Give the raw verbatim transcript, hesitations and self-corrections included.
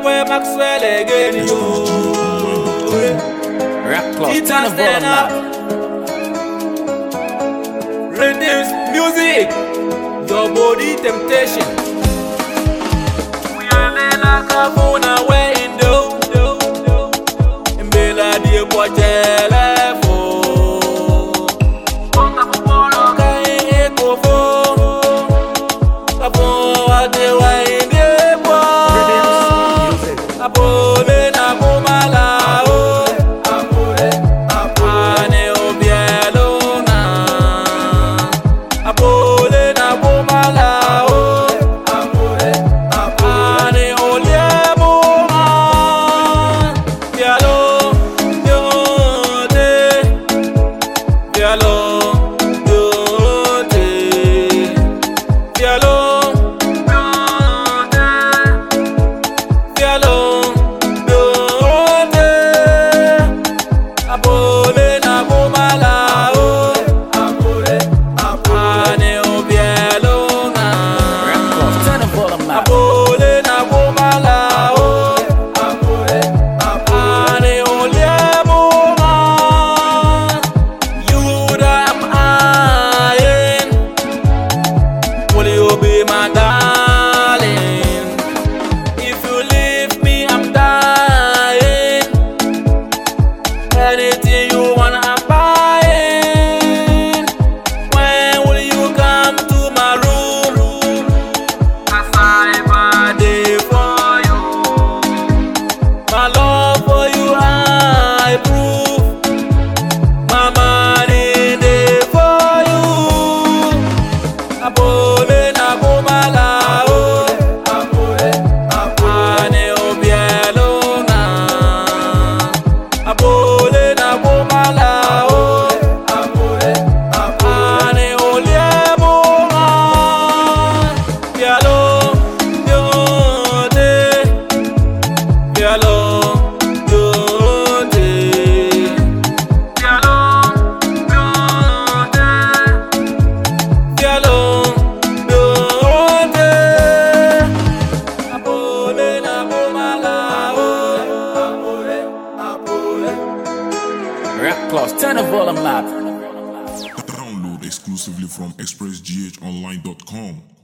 boy Maxwell again, you. Rap Claus, Titan stand up. Rhythms, music, your body temptation. We are like a phone away in do. And Bella dear boy Apole na bomala o, apole, apole obielo na. Apole na bomala o, apole, apole oliemo na. Bialo, yote, bialo, yote, bialo. Apole na bomala o, apole, apane obielo na. Apole na bomala o, apole, apane oliemo na. You that I'm eyeing, will you be my darling? If you leave me, I'm dying. Anything you wanna, I'm buying. When will you come to my room? Cause I'm ready for you. My love for you I prove. My money there for you. Apole na bomala o, apole, apane obielo na. Apole na bomala o, apole, apane oliemo na. Bialo, yote, bialo, yote, bialo, yote, bialo, yote. Apole na bomala o, apole, apole. Rap Claus, turn the volume up. Download exclusively from express g h online dot com.